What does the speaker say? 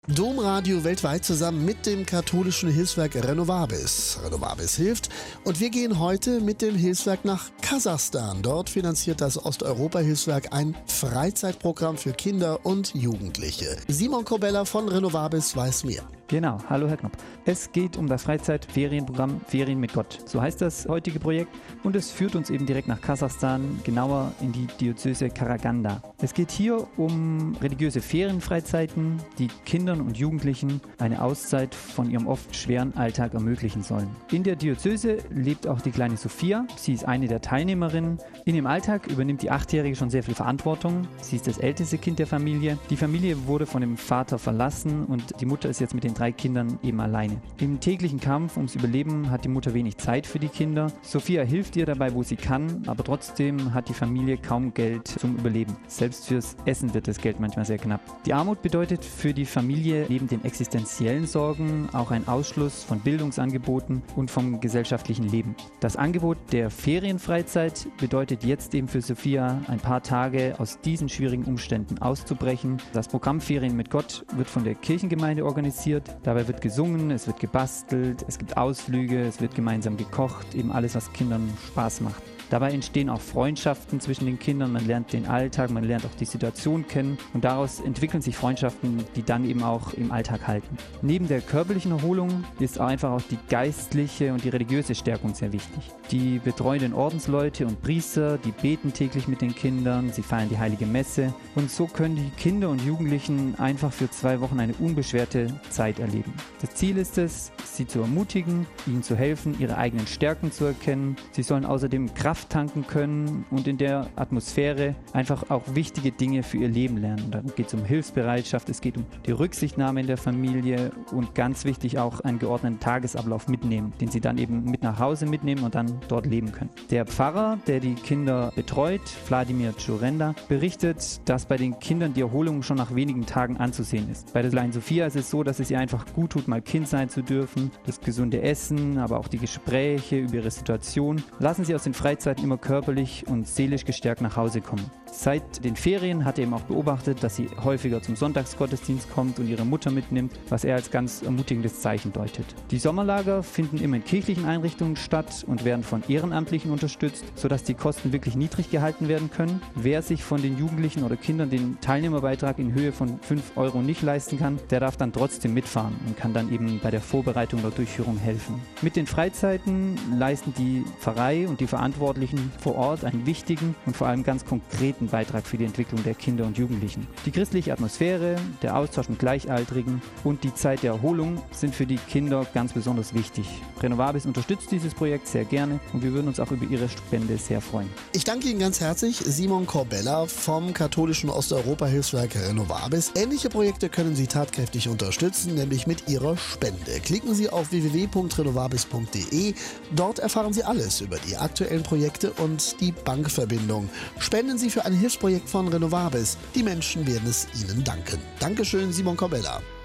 Domradio weltweit zusammen mit dem katholischen Hilfswerk Renovabis. Renovabis hilft und wir gehen heute mit dem Hilfswerk nach Kasachstan. Dort finanziert das Osteuropa-Hilfswerk ein Freizeitprogramm für Kinder und Jugendliche. Simon Kobella von Renovabis weiß mehr. Genau, hallo Herr Knopp. Es geht um das Freizeitferienprogramm Ferien mit Gott. So heißt das heutige Projekt und es führt uns eben direkt nach Kasachstan, genauer in die Diözese Karaganda. Es geht hier um religiöse Ferienfreizeiten, die Kindern und Jugendlichen eine Auszeit von ihrem oft schweren Alltag ermöglichen sollen. In der Diözese lebt auch die kleine Sophia. Sie ist eine der Teilnehmerinnen. In ihrem Alltag übernimmt die 8-Jährige schon sehr viel Verantwortung. Sie ist das älteste Kind der Familie. Die Familie wurde von dem Vater verlassen und die Mutter ist jetzt mit den 3 Kindern eben alleine. Im täglichen Kampf ums Überleben hat die Mutter wenig Zeit für die Kinder. Sophia hilft ihr dabei, wo sie kann, aber trotzdem hat die Familie kaum Geld zum Überleben. Selbst fürs Essen wird das Geld manchmal sehr knapp. Die Armut bedeutet für die Familie neben den existenziellen Sorgen auch ein Ausschluss von Bildungsangeboten und vom gesellschaftlichen Leben. Das Angebot der Ferienfreizeit bedeutet jetzt eben für Sophia ein paar Tage aus diesen schwierigen Umständen auszubrechen. Das Programm Ferien mit Gott wird von der Kirchengemeinde organisiert. Dabei wird gesungen, es wird gebastelt, es gibt Ausflüge, es wird gemeinsam gekocht, eben alles, was Kindern Spaß macht. Dabei entstehen auch Freundschaften zwischen den Kindern, man lernt den Alltag, man lernt auch die Situation kennen und daraus entwickeln sich Freundschaften, die dann eben auch im Alltag halten. Neben der körperlichen Erholung ist einfach auch die geistliche und die religiöse Stärkung sehr wichtig. Die betreuenden Ordensleute und Priester, die beten täglich mit den Kindern, sie feiern die heilige Messe und so können die Kinder und Jugendlichen einfach für 2 Wochen eine unbeschwerte Zeit erleben. Das Ziel ist es, sie zu ermutigen, ihnen zu helfen, ihre eigenen Stärken zu erkennen. Sie sollen außerdem Kraft tanken können und in der Atmosphäre einfach auch wichtige Dinge für ihr Leben lernen. Da geht es um Hilfsbereitschaft, es geht um die Rücksichtnahme in der Familie und ganz wichtig auch einen geordneten Tagesablauf mitnehmen, den sie dann eben mit nach Hause mitnehmen und dann dort leben können. Der Pfarrer, der die Kinder betreut, Wladimir Tschurenda, berichtet, dass bei den Kindern die Erholung schon nach wenigen Tagen anzusehen ist. Bei der kleinen Sophia ist es so, dass es ihr einfach gut tut, mal Kind sein zu dürfen. Das gesunde Essen, aber auch die Gespräche über ihre Situation lassen sie aus den Freizeiten immer körperlich und seelisch gestärkt nach Hause kommen. Seit den Ferien hat er eben auch beobachtet, dass sie häufiger zum Sonntagsgottesdienst kommt und ihre Mutter mitnimmt, was er als ganz ermutigendes Zeichen deutet. Die Sommerlager finden immer in kirchlichen Einrichtungen statt und werden von Ehrenamtlichen unterstützt, sodass die Kosten wirklich niedrig gehalten werden können. Wer sich von den Jugendlichen oder Kindern den Teilnehmerbeitrag in Höhe von 5 Euro nicht leisten kann, der darf dann trotzdem mitfahren und kann dann eben bei der Vorbereitung oder Durchführung helfen. Mit den Freizeiten leisten die Pfarrei und die Verantwortlichen vor Ort einen wichtigen und vor allem ganz konkreten Beitrag für die Entwicklung der Kinder und Jugendlichen. Die christliche Atmosphäre, der Austausch mit Gleichaltrigen und die Zeit der Erholung sind für die Kinder ganz besonders wichtig. Renovabis unterstützt dieses Projekt sehr gerne und wir würden uns auch über Ihre Spende sehr freuen. Ich danke Ihnen ganz herzlich, Simon Kobella vom katholischen Osteuropa-Hilfswerk Renovabis. Ähnliche Projekte können Sie tatkräftig unterstützen, nämlich mit Ihrer Spende. Klicken Sie auf www.renovabis.de. Dort erfahren Sie alles über die aktuellen Projekte und die Bankverbindung. Spenden Sie für ein Hilfsprojekt von Renovabis. Die Menschen werden es Ihnen danken. Dankeschön, Simon Kobella.